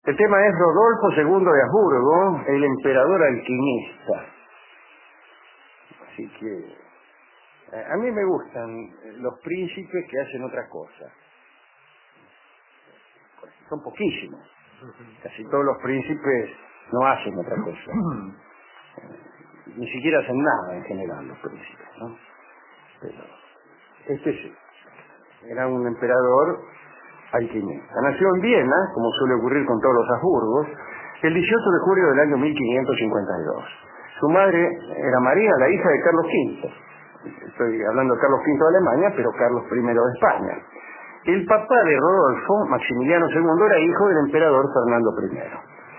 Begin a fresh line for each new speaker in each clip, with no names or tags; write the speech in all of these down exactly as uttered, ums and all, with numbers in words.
El tema es Rodolfo segundo de Habsburgo, el emperador alquimista. Así que a mí me gustan los príncipes que hacen otra cosa. Son poquísimos. Casi todos los príncipes no hacen otra cosa. Ni siquiera hacen nada en general los príncipes, ¿no? Pero este sí. Era un emperador alquimista. Nació en Viena, como suele ocurrir con todos los Habsburgos, el dieciocho de julio del año mil quinientos cincuenta y dos. Su madre era María, la hija de Carlos quinto. Estoy hablando de Carlos quinto de Alemania, pero Carlos primero de España. El papá de Rodolfo, Maximiliano segundo, era hijo del emperador Fernando primero.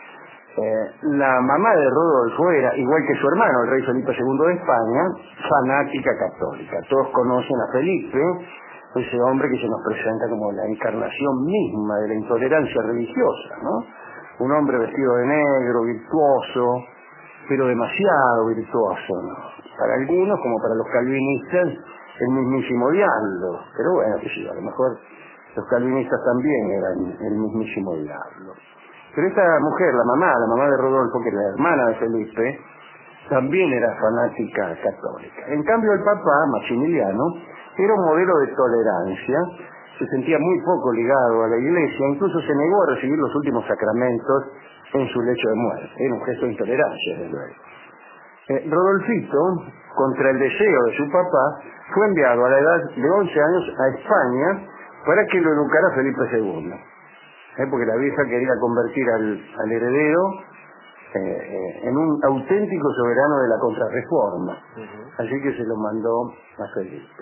Eh, la mamá de Rodolfo era, igual que su hermano, el rey Felipe segundo de España, fanática católica. Todos conocen a Felipe, ese hombre que se nos presenta como la encarnación misma de la intolerancia religiosa, ¿no? Un hombre vestido de negro, virtuoso, pero demasiado virtuoso, ¿no? Para algunos, como para los calvinistas, el mismísimo diablo. Pero bueno, que sí, a lo mejor los calvinistas también eran el mismísimo diablo. Pero esta mujer, la mamá, la mamá de Rodolfo, que era la hermana de Felipe, también era fanática católica. En cambio, el papá, Maximiliano, era un modelo de tolerancia, se sentía muy poco ligado a la iglesia, incluso se negó a recibir los últimos sacramentos en su lecho de muerte. Era un gesto de intolerancia, desde luego. Eh, Rodolfito, contra el deseo de su papá, fue enviado a la edad de once años a España para que lo educara Felipe segundo. Eh, porque la vieja quería convertir al, al heredero eh, eh, en un auténtico soberano de la contrarreforma. Uh-huh. Así que se lo mandó a Felipe.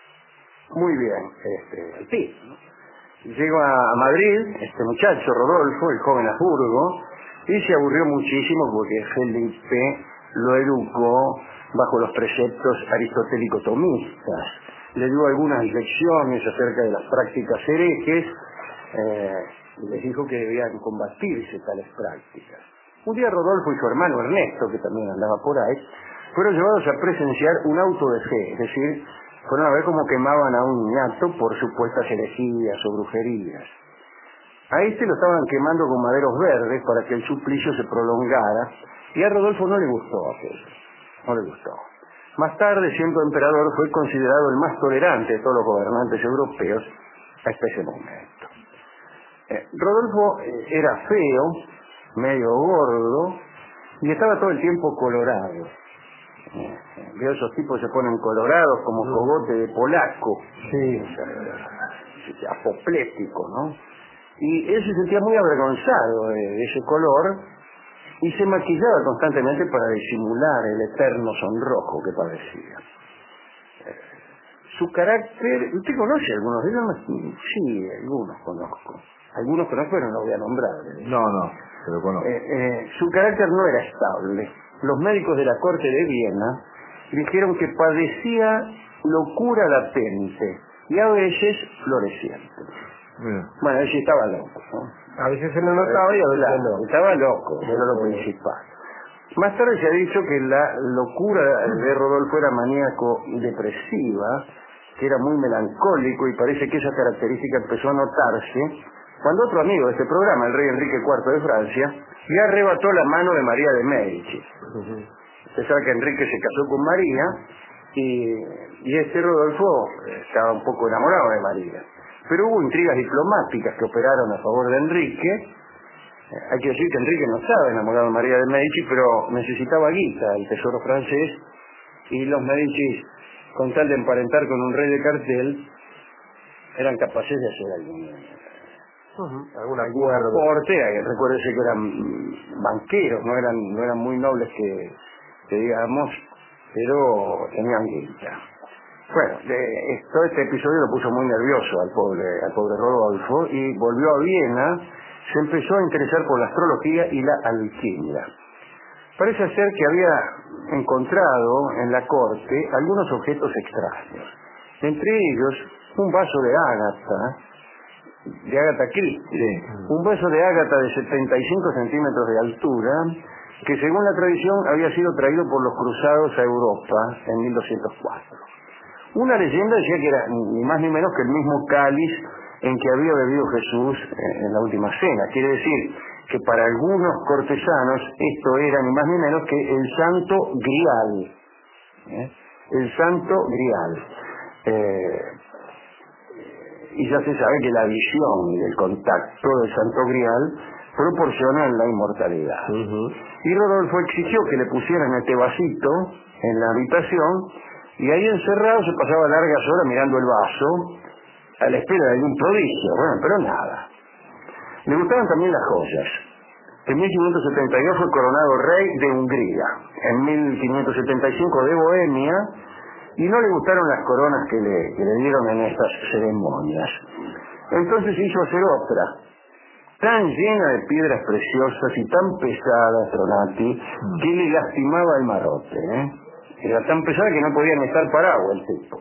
Muy bien, este, sí, ¿no? Llegó a Madrid, este muchacho Rodolfo, el joven Habsburgo, y se aburrió muchísimo porque Felipe lo educó bajo los preceptos aristotélico-tomistas. Le dio algunas lecciones acerca de las prácticas herejes, eh, y les dijo que debían combatirse tales prácticas. Un día Rodolfo y su hermano Ernesto, que también andaba por ahí, fueron llevados a presenciar un auto de fe, es decir, fueron a ver cómo quemaban a un niñato por supuestas herejías o brujerías. A este lo estaban quemando con maderos verdes para que el suplicio se prolongara, y a Rodolfo no le gustó aquello, no le gustó. Más tarde, siendo emperador, fue considerado el más tolerante de todos los gobernantes europeos hasta ese momento. Eh, Rodolfo eh, era feo, medio gordo, y estaba todo el tiempo colorado. Eh, veo esos tipos que se ponen colorados como cogote de polaco, sí, apoplético, ¿no? Y él se sentía muy avergonzado de, de ese color y se maquillaba constantemente para disimular el eterno sonrojo que padecía. Eh, su carácter, ¿usted conoce algunos de ellos? Sí, algunos conozco. Algunos conozco, pero no los voy a nombrar.
No, no, se lo conozco.
Eh, eh, su carácter no era estable. Los médicos de la corte de Viena dijeron que padecía locura latente y a veces floreciente. Bien. Bueno, él sí estaba loco, ¿no?
A veces se lo notaba y a veces
claro,
no.
Estaba loco, era lo principal. Más tarde se ha dicho que la locura de Rodolfo era maníaco-depresiva, que era muy melancólico, y parece que esa característica empezó a notarse cuando otro amigo de este programa, el rey Enrique cuarto de Francia, le arrebató la mano de María de Médici. Uh-huh. Usted sabe que Enrique se casó con María y, y este Rodolfo estaba un poco enamorado de María. Pero hubo intrigas diplomáticas que operaron a favor de Enrique. Eh, hay que decir que Enrique no estaba enamorado de María de Médici, pero necesitaba guita, el tesoro francés, y los Médici, con tal de emparentar con un rey de cartel, eran capaces de hacer algún, uh-huh. algún aporte. Recuérdese que eran banqueros, no eran, no eran muy nobles que, que digamos, pero tenían guita. Bueno, de esto, este episodio lo puso muy nervioso al pobre, al pobre Rodolfo, y volvió a Viena, se empezó a interesar por la astrología y la alquimia. Parece ser que había encontrado en la corte algunos objetos extraños, entre ellos un vaso de ágata, de Agatha Christie, sí. un vaso de ágata de setenta y cinco centímetros de altura, que según la tradición había sido traído por los cruzados a Europa en mil doscientos cuatro. Una leyenda decía que era ni más ni menos que el mismo cáliz en que había bebido Jesús en la última cena. Quiere decir que para algunos cortesanos esto era ni más ni menos que el santo grial. ¿eh? El santo grial. Eh, y ya se sabe que la visión y el contacto del santo grial proporcionan la inmortalidad.
Uh-huh.
Y Rodolfo exigió que le pusieran este vasito en la habitación, y ahí encerrado se pasaba largas horas mirando el vaso a la espera de algún prodigio. Bueno, pero nada. Le gustaban también las joyas. En mil quinientos setenta y dos fue coronado rey de Hungría, en mil quinientos setenta y cinco de Bohemia, y no le gustaron las coronas que le, que le dieron en estas ceremonias. Entonces hizo hacer otra, tan llena de piedras preciosas y tan pesada, Stronati, que le lastimaba el marote. ¿eh? Era tan pesada que no podían estar parados el tipo.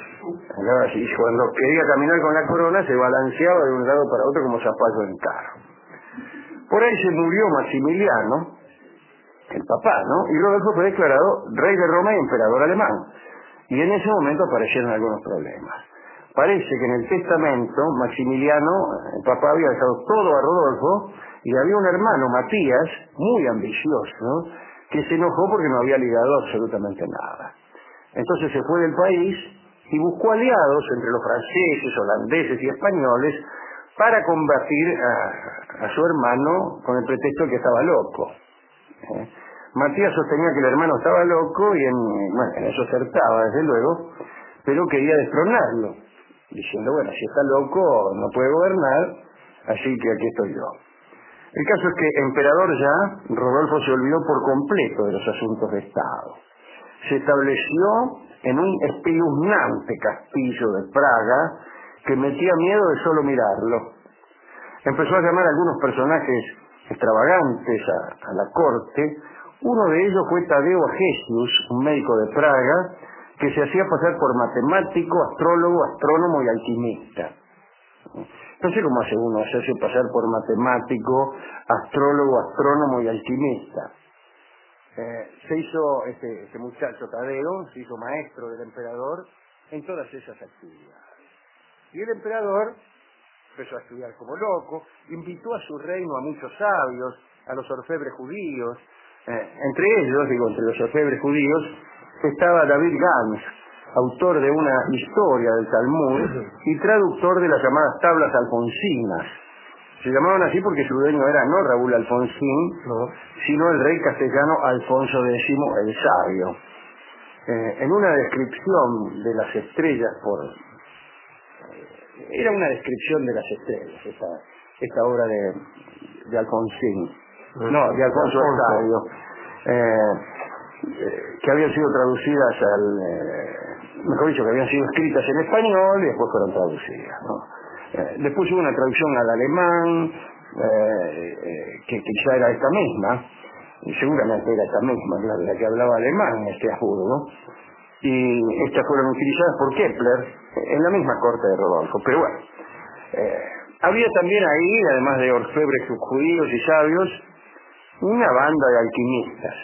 Y cuando quería caminar con la corona se balanceaba de un lado para otro como zapallo en carro. Por ahí se murió Maximiliano, el papá, ¿no? Y Rodolfo fue declarado rey de Roma y emperador alemán. Y en ese momento aparecieron algunos problemas. Parece que en el testamento Maximiliano, el papá, había dejado todo a Rodolfo, y había un hermano, Matías, muy ambicioso, ¿no? que se enojó porque no había ligado absolutamente nada. Entonces se fue del país y buscó aliados entre los franceses, holandeses y españoles para combatir a, a su hermano con el pretexto de que estaba loco. ¿Eh? Matías sostenía que el hermano estaba loco y en, bueno, en eso acertaba, desde luego, pero quería destronarlo, diciendo, bueno, si está loco no puede gobernar, así que aquí estoy yo. El caso es que, emperador ya, Rodolfo se olvidó por completo de los asuntos de Estado. Se estableció en un espeluznante castillo de Praga que metía miedo de solo mirarlo. Empezó a llamar a algunos personajes extravagantes a, a la corte. Uno de ellos fue Tadeo Agesius, un médico de Praga, que se hacía pasar por matemático, astrólogo, astrónomo y alquimista. No sé cómo hace uno hacerse pasar por matemático, astrólogo, astrónomo y alquimista. Eh, se hizo, este, este muchacho Tadeo, se hizo maestro del emperador en todas esas actividades. Y el emperador empezó a estudiar como loco, invitó a su reino a muchos sabios, a los orfebres judíos. Eh, entre ellos, digo, entre los orfebres judíos, estaba David Gans, autor de una historia del Talmud y traductor de las llamadas tablas alfonsinas. Se llamaban así porque su dueño era no Raúl Alfonsín, no, sino el rey castellano Alfonso X el Sabio. Eh, en una descripción de las estrellas por... Eh, era una descripción de las estrellas, esta, esta obra de, de Alfonsín. No, de Alfonso el Sabio. Eh, eh, que habían sido traducidas al... Eh, mejor dicho, que habían sido escritas en español y después fueron traducidas, ¿no? Eh, después hubo una traducción al alemán, eh, eh, que quizá era esta misma, y seguramente era esta misma, claro, la que hablaba alemán en este Habsburgo, y estas fueron utilizadas por Kepler en la misma corte de Rodolfo. Pero bueno, eh, había también ahí, además de orfebres judíos y sabios, una banda de alquimistas.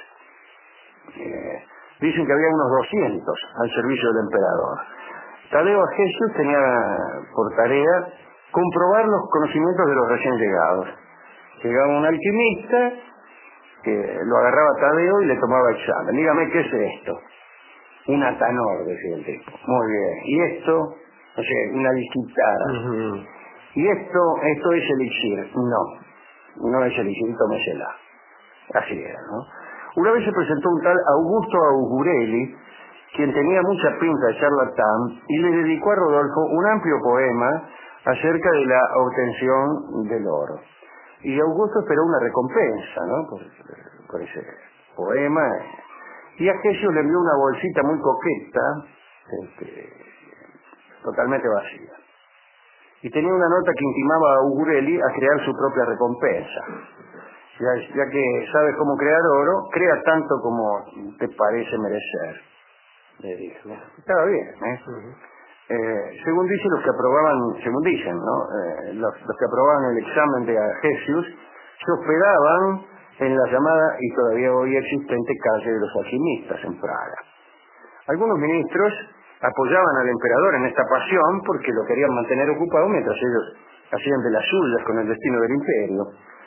Eh, dicen que había unos doscientos al servicio del emperador. Tadeo Agesius tenía por tarea comprobar los conocimientos de los recién llegados. Llegaba un alquimista que lo agarraba a Tadeo y le tomaba examen. Dígame, ¿qué es esto? Un atanor, decía el tipo. Muy bien. ¿Y esto? No sé, una disquitara. Uh-huh. ¿Y esto? Esto es elixir. No, no es elixir, tómesela. Así era, ¿no? Una vez se presentó un tal Augusto Augurelli, quien tenía mucha pinta de charlatán, y le dedicó a Rodolfo un amplio poema acerca de la obtención del oro. Y Augusto esperó una recompensa, ¿no?, por, por ese poema, y Agesius le envió una bolsita muy coqueta, este, totalmente vacía. Y tenía una nota que intimaba a Augurelli a crear su propia recompensa. Ya, ya que sabes cómo crear oro, crea tanto como te parece merecer, le dijo. Estaba bien, ¿eh? Uh-huh. Eh, según dicen los que aprobaban, según dicen, ¿no? Eh, los, los que aprobaban el examen de Agesius se hospedaban en la llamada y todavía hoy existente calle de los alquimistas en Praga. Algunos ministros apoyaban al emperador en esta pasión porque lo querían mantener ocupado mientras ellos hacían de las suyas con el destino del imperio.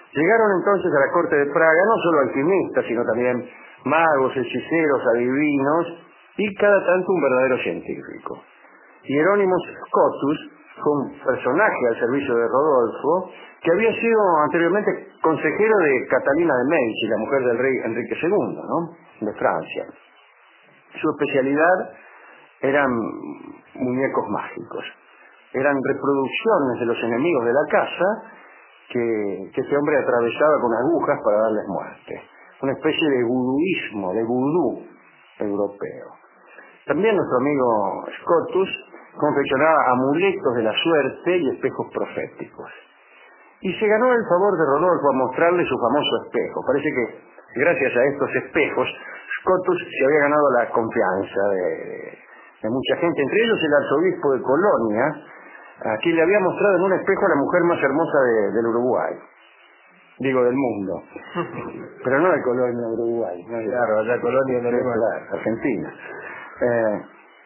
Llegaron entonces a la corte de Praga no solo alquimistas, sino también magos, hechiceros, adivinos y cada tanto un verdadero científico. Hieronymus Scotus fue un personaje al servicio de Rodolfo que había sido anteriormente consejero de Catalina de Medici, la mujer del rey Enrique segundo, ¿no?, de Francia. Su especialidad eran muñecos mágicos, eran reproducciones de los enemigos de la casa que, que este hombre atravesaba con agujas para darles muerte. Una especie de vuduismo, de vudú europeo. También nuestro amigo Scotus confeccionaba amuletos de la suerte y espejos proféticos. Y se ganó el favor de Rodolfo a mostrarle su famoso espejo. Parece que gracias a estos espejos, Scotus se había ganado la confianza de, de mucha gente, entre ellos el arzobispo de Colonia, a quien le había mostrado en un espejo a la mujer más hermosa de, del Uruguay. Digo, del mundo. Pero no de Colonia, de Uruguay. No,
claro, allá Colonia no,
claro, Argentina. Eh,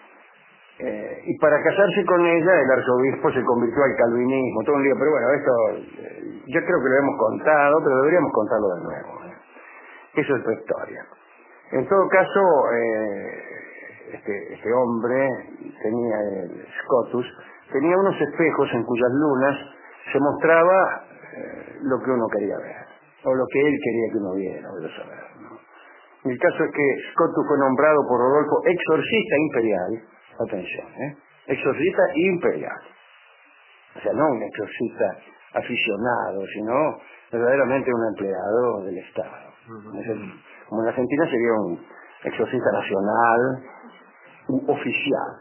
Eh, y para casarse con ella el arzobispo se convirtió al calvinismo, todo un lío, pero bueno, esto eh, yo creo que lo hemos contado, pero deberíamos contarlo de nuevo. ¿eh? Eso es tu historia. En todo caso, eh, este, este hombre tenía, el Scotus, tenía unos espejos en cuyas lunas se mostraba eh, lo que uno quería ver, o lo que él quería que uno viera, o saber, ¿no? El caso es que Scotus fue nombrado por Rodolfo exorcista imperial. Atención, ¿eh? Exorcista imperial. O sea, no un exorcista aficionado, sino verdaderamente un empleado del Estado. Uh-huh. Como en Argentina sería un exorcista nacional, un oficial.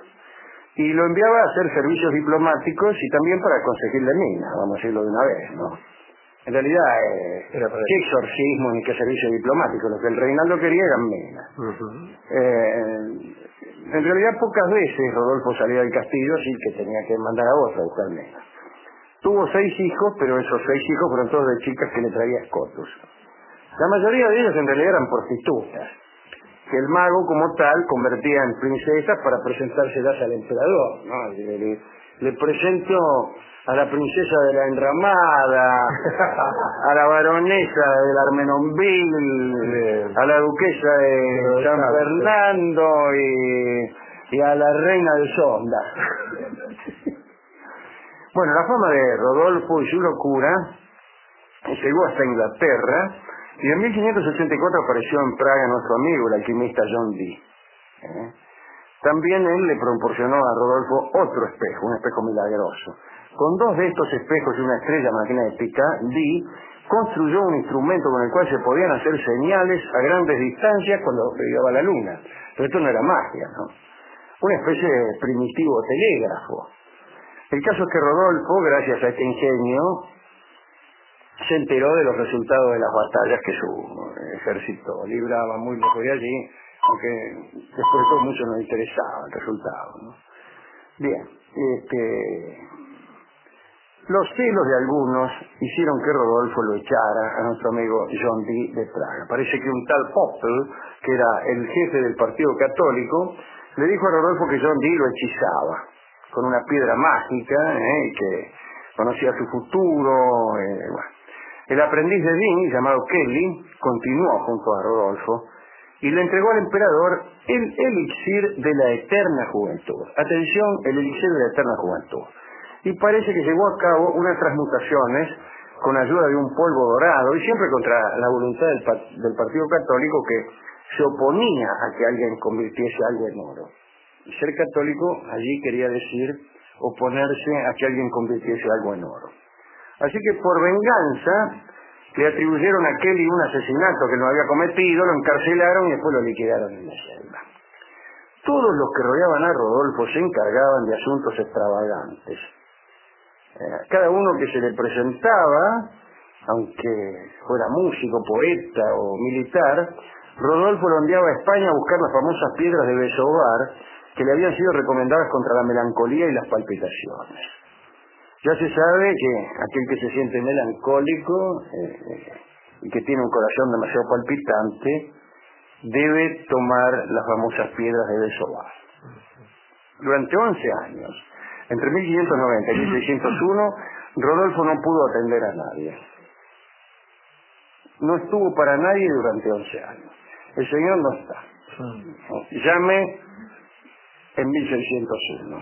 Y lo enviaba a hacer servicios diplomáticos y también para conseguirle mina, vamos a decirlo de una vez, ¿no? En realidad, eh, ¿qué exorcismo ni qué servicio diplomático? Lo que el Reinaldo quería era mina. Uh-huh. eh, En realidad pocas veces Rodolfo salía del castillo, así que tenía que mandar a otro a buscar mina. Tuvo seis hijos, pero esos seis hijos fueron todos de chicas que le traía Scotus. La mayoría de ellos en realidad eran prostitutas, que el mago como tal convertía en princesas para presentárselas al emperador, ¿no? Le, le, le presento a la princesa de la Enramada, a la baronesa del Armenonville, a la duquesa de San Fernando y, y a la reina de Sonda. Bueno, la fama de Rodolfo y su locura llegó hasta Inglaterra y en mil quinientos ochenta y cuatro apareció en Praga nuestro amigo, el alquimista John Dee. ¿Eh? También él le proporcionó a Rodolfo otro espejo, un espejo milagroso. Con dos de estos espejos y una estrella magnética, Dee construyó un instrumento con el cual se podían hacer señales a grandes distancias cuando llegaba la luna. Pero esto no era magia, ¿no? Una especie de primitivo telégrafo. El caso es que Rodolfo, gracias a este ingenio, se enteró de los resultados de las batallas que su ejército libraba muy lejos de allí, aunque después todo mucho nos interesaba el resultado, ¿no? Bien, este, los celos de algunos hicieron que Rodolfo lo echara a nuestro amigo John Dee de Praga. Parece que un tal Popple, que era el jefe del Partido Católico, le dijo a Rodolfo que John Dee lo hechizaba con una piedra mágica, ¿eh? y que conocía su futuro. Eh, bueno. El aprendiz de Dee, llamado Kelly, continuó junto a Rodolfo y le entregó al emperador el elixir de la eterna juventud. Atención, el elixir de la eterna juventud. Y parece que llevó a cabo unas transmutaciones con ayuda de un polvo dorado, y siempre contra la voluntad del, del Partido Católico, que se oponía a que alguien convirtiese algo en oro. Y ser católico allí quería decir oponerse a que alguien convirtiese algo en oro. Así que por venganza le atribuyeron a Kelly un asesinato que no había cometido, lo encarcelaron y después lo liquidaron en la selva. Todos los que rodeaban a Rodolfo se encargaban de asuntos extravagantes. Eh, cada uno que se le presentaba, aunque fuera músico, poeta o militar, Rodolfo lo enviaba a España a buscar las famosas piedras de Besobar que le habían sido recomendadas contra la melancolía y las palpitaciones. Ya se sabe que aquel que se siente melancólico eh, eh, y que tiene un corazón demasiado palpitante debe tomar las famosas piedras de Besobar. Durante once años, entre mil quinientos noventa y mil seiscientos uno, Rodolfo no pudo atender a nadie. no estuvo para nadie durante once años. El señor no está. ¿No? Llame en mil seiscientos uno.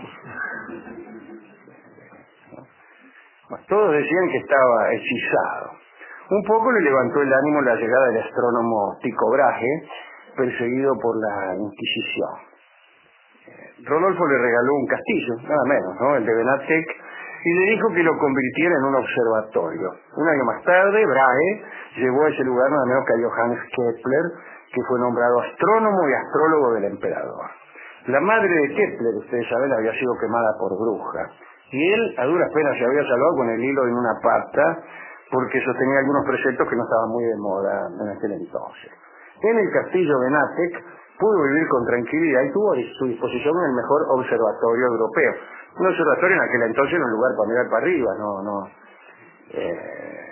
Bueno, todos decían que estaba hechizado. Un poco le levantó el ánimo la llegada del astrónomo Tycho Brahe, perseguido por la Inquisición. Rodolfo le regaló un castillo, nada menos, ¿no? El de Benátech, y le dijo que lo convirtiera en un observatorio. Un año más tarde, Brahe llevó a ese lugar nada menos que a Johannes Kepler, que fue nombrado astrónomo y astrólogo del emperador. La madre de Kepler, ustedes saben, había sido quemada por bruja, y él a duras penas se había salvado con el hilo en una pata, porque sostenía algunos preceptos que no estaban muy de moda en aquel entonces. En el castillo Benátech pudo vivir con tranquilidad y tuvo a su disposición el mejor observatorio europeo. Un observatorio en aquel entonces era un lugar para mirar para arriba, no, no. Eh,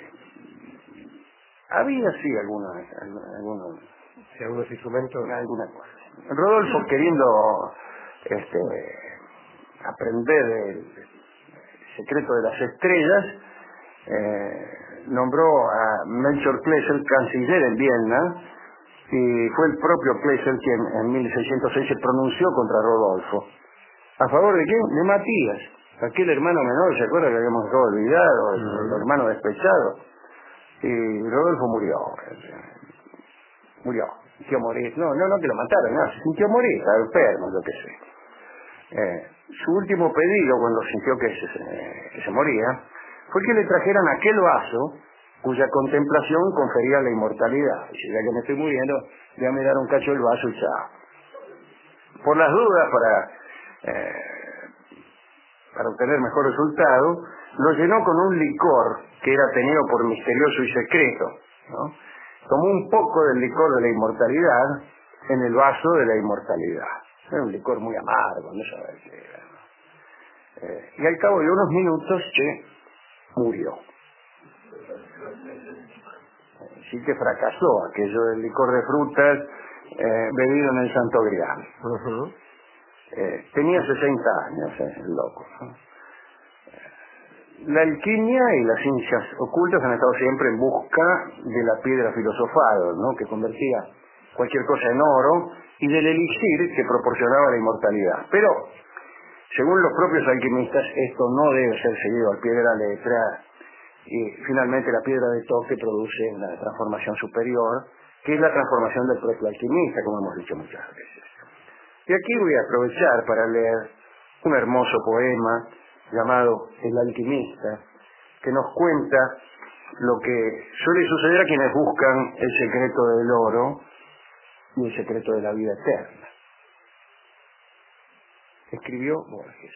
había sí algunos, algunos,
sí, algunos instrumentos,
alguna cosa. Rodolfo, queriendo este, aprender el secreto de las estrellas, eh, nombró a Melchior Klesel canciller en Viena, y fue el propio Klesel quien en mil seiscientos seis se pronunció contra Rodolfo. ¿A favor de quién? De Matías, aquel hermano menor, ¿se acuerda que habíamos dejado olvidado? El, el hermano despechado. Y Rodolfo murió. Murió. Sintió morir. No, no, no que lo mataron, no, se sintió morir, estaba enfermo, lo que sé. Eh, su último pedido, cuando sintió que se, que se moría, fue que le trajeran aquel vaso cuya contemplación confería la inmortalidad. Y si ya que me estoy muriendo, voy a mirar un cacho del vaso y chao. Por las dudas, para, eh, para obtener mejor resultado, lo llenó con un licor que era tenido por misterioso y secreto, ¿no? Tomó un poco del licor de la inmortalidad en el vaso de la inmortalidad. Era un licor muy amargo, no sabía qué era, ¿no? Eh, y al cabo de unos minutos, che, murió. Sí que fracasó aquello del licor de frutas eh, bebido en el Santo Grial.
Uh-huh.
eh, tenía sesenta años, eh, el loco, ¿no? La alquimia y las ciencias ocultas han estado siempre en busca de la piedra filosofal, ¿no? Que convertía cualquier cosa en oro, y del elixir que proporcionaba la inmortalidad. Pero, según los propios alquimistas, esto no debe ser seguido al pie de la letra, y finalmente la piedra de toque produce una transformación superior, que es la transformación del propio alquimista, como hemos dicho muchas veces. Y aquí voy a aprovechar para leer un hermoso poema llamado El alquimista, que nos cuenta lo que suele suceder a quienes buscan el secreto del oro y el secreto de la vida eterna. Escribió Borges.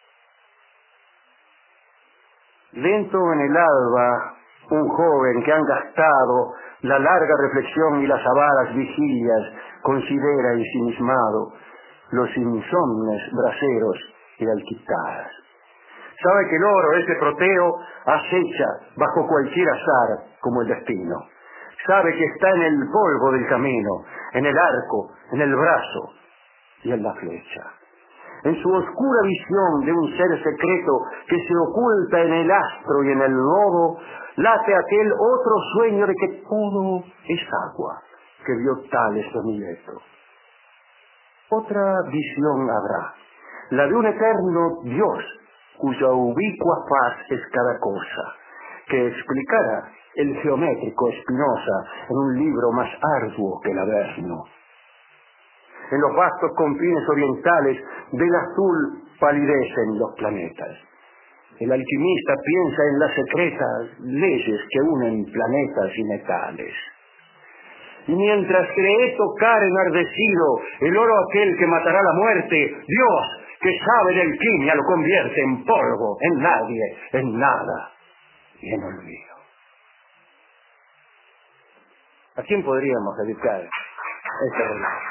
Lento en el alba, un joven que han gastado la larga reflexión y las avaras vigilias, considera ensimismado los insomnes braseros y alquitaras. Sabe que el oro, ese proteo, acecha bajo cualquier azar como el destino. Sabe que está en el polvo del camino, en el arco, en el brazo y en la flecha. En su oscura visión de un ser secreto que se oculta en el astro y en el lodo, late aquel otro sueño de que todo es agua, que vio Tales de Mileto. Otra visión habrá, la de un eterno Dios, cuya ubicua faz es cada cosa, que explicará el geométrico Spinoza en un libro más arduo que el Averno. En los vastos confines orientales del azul palidecen los planetas. El alquimista piensa en las secretas leyes que unen planetas y metales. Y mientras cree tocar enardecido el oro aquel que matará la muerte, Dios, que sabe de alquimia, lo convierte en polvo, en nadie, en nada y en olvido. ¿A quién podríamos dedicar este relato?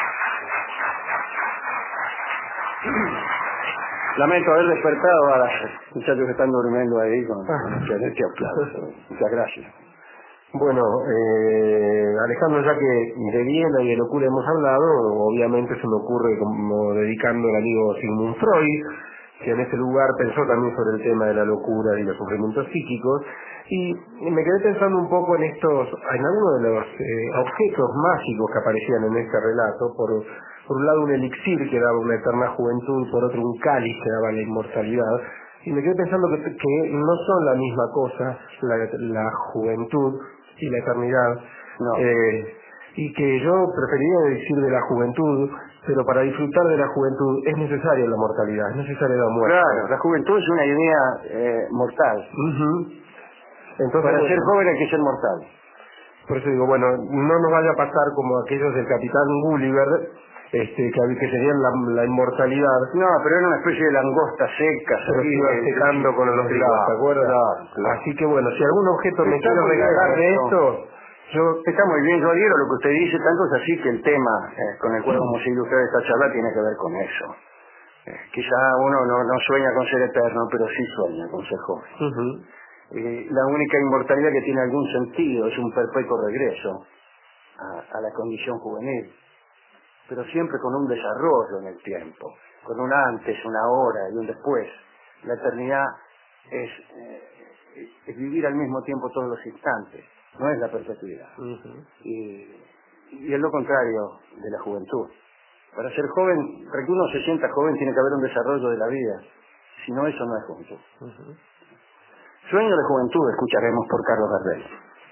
Lamento haber despertado a los muchachos que están durmiendo ahí con este aplauso. Muchas gracias.
Bueno, eh, Alejandro, ya que de Viena y de locura hemos hablado, obviamente se me ocurre como dedicando al amigo Sigmund Freud, que en ese lugar pensó también sobre el tema de la locura y los sufrimientos psíquicos, y me quedé pensando un poco en estos, en algunos de los eh, objetos mágicos que aparecían en este relato. Por, por un lado un elixir que daba una eterna juventud, por otro un cáliz que daba la inmortalidad, y me quedé pensando que, que no son la misma cosa la, la juventud y la eternidad.
No.
Eh, y que yo preferiría decir de la juventud, pero para disfrutar de la juventud es necesaria la mortalidad, es necesaria la muerte.
Claro, la juventud es una idea eh, mortal.
Uh-huh. Entonces,
Para
bueno,
ser joven hay que ser mortal.
por eso digo, bueno, no nos vaya a pasar como aquellos del Capitán Gulliver, este, que, que serían la, la inmortalidad.
No, pero era una especie de langosta seca,
Pero se iba secando con los días, ¿te acuerdas?
Claro, claro.
Así que bueno, si algún objeto me
Está
quiere
muy bien
regalar de
esto.
esto, yo...
Está muy bien, yo adhiero a lo que usted dice, tanto es así que el tema eh, con el cual vamos a ilustrar esta charla tiene que ver con eso. Eh, quizá uno no, no sueña con ser eterno, pero sí sueña con ser joven.
Uh-huh.
Eh, la única inmortalidad que tiene algún sentido es un perpetuo regreso a, a la condición juvenil, pero siempre con un desarrollo en el tiempo, con un antes, una ahora y un después. La eternidad es, eh, es vivir al mismo tiempo todos los instantes, no es la perpetuidad.
Uh-huh.
Y, y es lo contrario de la juventud. Para ser joven, para que uno se sienta joven tiene que haber un desarrollo de la vida, si no eso no es juventud.
Uh-huh.
Sueño de juventud escucharemos por Carlos Gardel.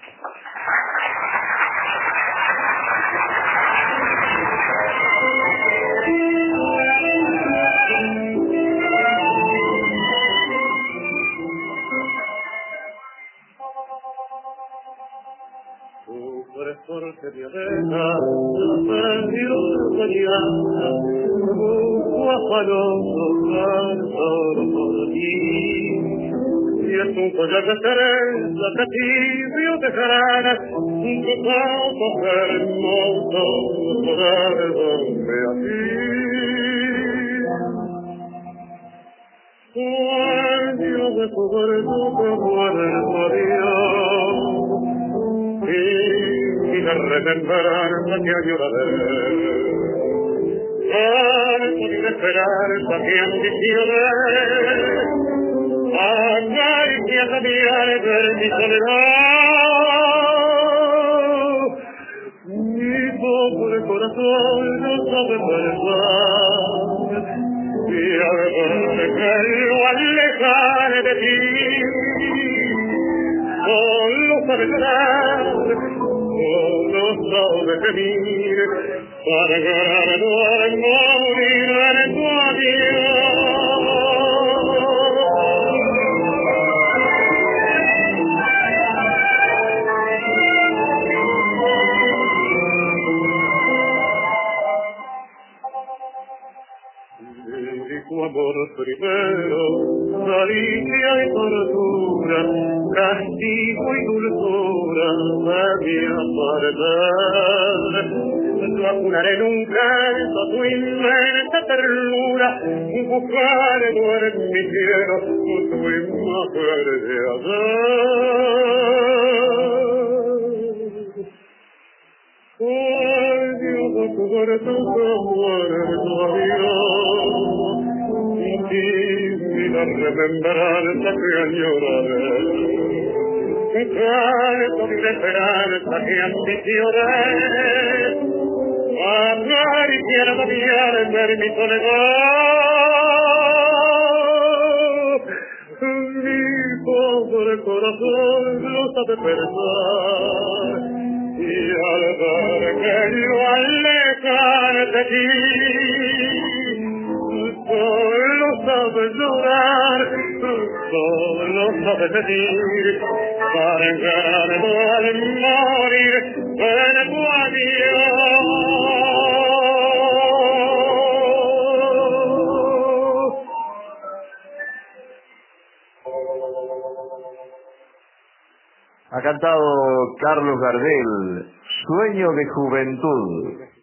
Porque violeta, perdió mañana, busco afanoso cantor por ti. Y es un collar de cereza que tibio de jarana, que pasa hermoso poder verme aquí. Sueño de juventud como en el María, y la remembranza que añoraré, canto de esperanza que ambicioné, acaricias mi alma mi soledad, mi pobre corazón no sabe pensar, y al verlo alejar de ti, solo sabe llorar, solo sabe gemir, para llorar no al morir en tu adiós. Tu amor primero, caricia y tortura, castigo y dulzura de mi apartar. No acunaré nunca tu inmensa ternura, buscaré en mi cielo tu imagen de ayer. Ay, Dios, tu corazón muerto adiós, y la remembranza que añoraré, canto de esperanza que ambicioné, acariciar a mi alma en mi soledad, mi pobre corazón no sabe pensar, y al ver que yo alejar de ti, solo sabe llorar, solo sabe pedir, para engañarme al morir en tu adiós.
Ha cantado Carlos Gardel, Sueño de Juventud.